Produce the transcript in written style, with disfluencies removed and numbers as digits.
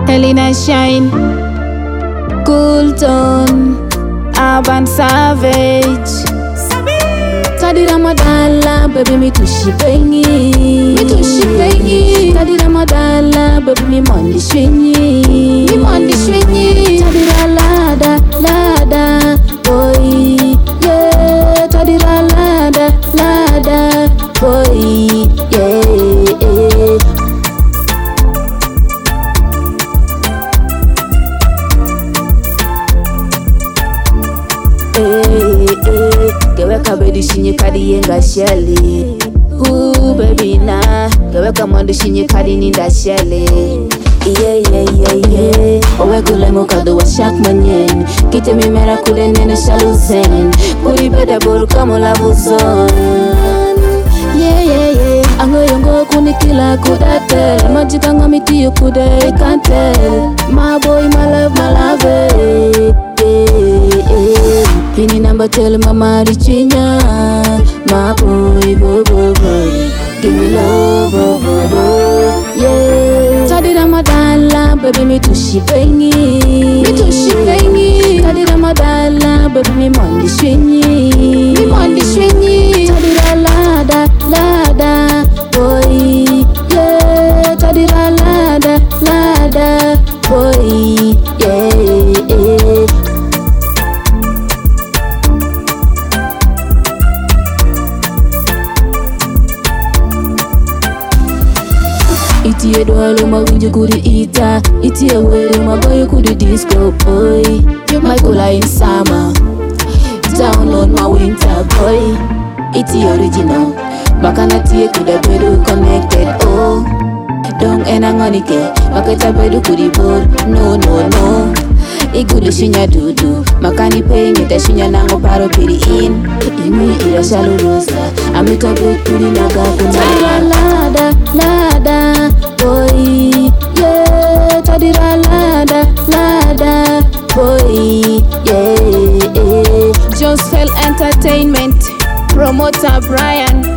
Helena Shine, Cool Tone, Urban Savage. Tadi Ramadala, baby me tushi pengi. Tadi Ramadala, baby me mondi shwenyi. Tadi Ralada, lada, boy, yeah. Tadi Ralada, lada, boy, yeah. Geweka bedi shinye kadi yenga sheli. Ooh baby na geweka mondo shinye kadi ninda sheli. Yeah. Owe kule mukado wa shak manyen. Kite mi mera kule nene shaluzen. Kuri beda boru kamo lavuzon. Yeah. Ango yongo kunikila kudatel. Majika ngamiti yu kude ikantel. My boy, my love, yeah. Pini number tell mama richinya. My boy, boy. Give me love, yeah. Tadi Ramadala, baby me tushi pengi. Tadi Ramadala, baby me mondi shwenyi. Tadi lada, boy, yeah. Tadi lada, boy, yeah. Itie dwalo mawinjo kuri ita. Itie were magoyo kuri disco boy. My cola in summer, download my winter boy. Itie original, makana tie kuda bedu connected. Oh, dong enangonike, makata bedu kuri board. No. Igudu shinya dudu, makani pengi ta shinya nango paro piri in. Imi ira shalu rosa, amita bet kuri naga kuna. Lada, boy, yeah. Tadi lada, boy, yeah. Just Fell Entertainment, promoter Brian.